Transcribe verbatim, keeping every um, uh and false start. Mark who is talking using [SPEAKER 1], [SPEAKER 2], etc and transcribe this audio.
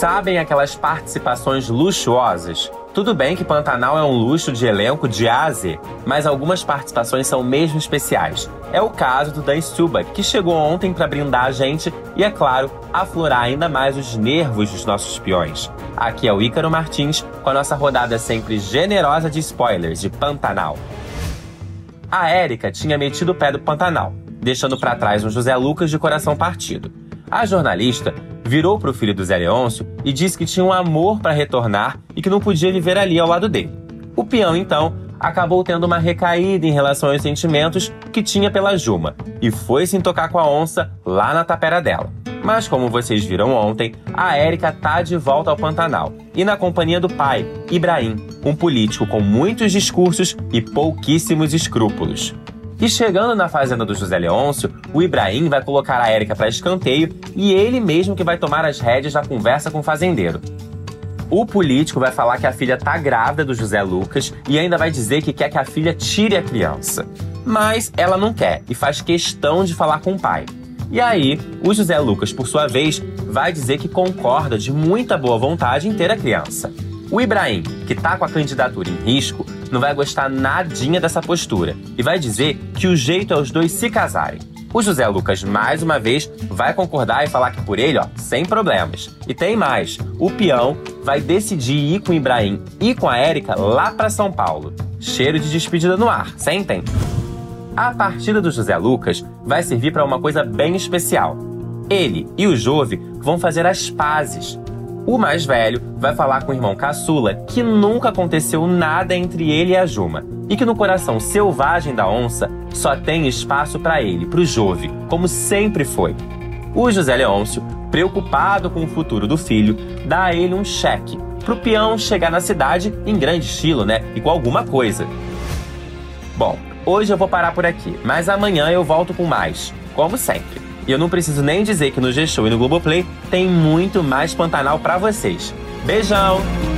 [SPEAKER 1] Sabem aquelas participações luxuosas? Tudo bem que Pantanal é um luxo de elenco de A a Z, mas algumas participações são mesmo especiais. É o caso do Dan Stubach, que chegou ontem para brindar a gente e, é claro, aflorar ainda mais os nervos dos nossos espiões. Aqui é o Ícaro Martins, com a nossa rodada sempre generosa de spoilers de Pantanal. A Érica tinha metido o pé do Pantanal, deixando para trás um José Lucas de coração partido. A jornalista virou para o filho do Zé Leôncio e disse que tinha um amor para retornar e que não podia viver ali ao lado dele. O peão, então, acabou tendo uma recaída em relação aos sentimentos que tinha pela Juma e foi se tocar com a onça lá na tapera dela. Mas, como vocês viram ontem, a Érica tá de volta ao Pantanal e na companhia do pai, Ibrahim, um político com muitos discursos e pouquíssimos escrúpulos. E chegando na fazenda do José Leôncio, o Ibrahim vai colocar a Érica para escanteio e ele mesmo que vai tomar as rédeas da conversa com o fazendeiro. O político vai falar que a filha tá grávida do José Lucas e ainda vai dizer que quer que a filha tire a criança. Mas ela não quer e faz questão de falar com o pai. E aí, o José Lucas, por sua vez, vai dizer que concorda de muita boa vontade em ter a criança. O Ibrahim, que tá com a candidatura em risco, não vai gostar nadinha dessa postura e vai dizer que o jeito é os dois se casarem. O José Lucas, mais uma vez, vai concordar e falar que por ele, ó, sem problemas. E tem mais, o peão vai decidir ir com o Ibrahim e com a Érica lá para São Paulo. Cheiro de despedida no ar, sentem? A partida do José Lucas vai servir para uma coisa bem especial. Ele e o Jove vão fazer as pazes. O mais velho vai falar com o irmão caçula que nunca aconteceu nada entre ele e a Juma e que no coração selvagem da onça só tem espaço para ele, pro Jove, como sempre foi. O José Leôncio, preocupado com o futuro do filho, dá a ele um cheque pro peão chegar na cidade em grande estilo, né? E com alguma coisa. Bom, hoje eu vou parar por aqui, mas amanhã eu volto com mais, como sempre. E eu não preciso nem dizer que no G-Show e no Globoplay tem muito mais Pantanal pra vocês. Beijão!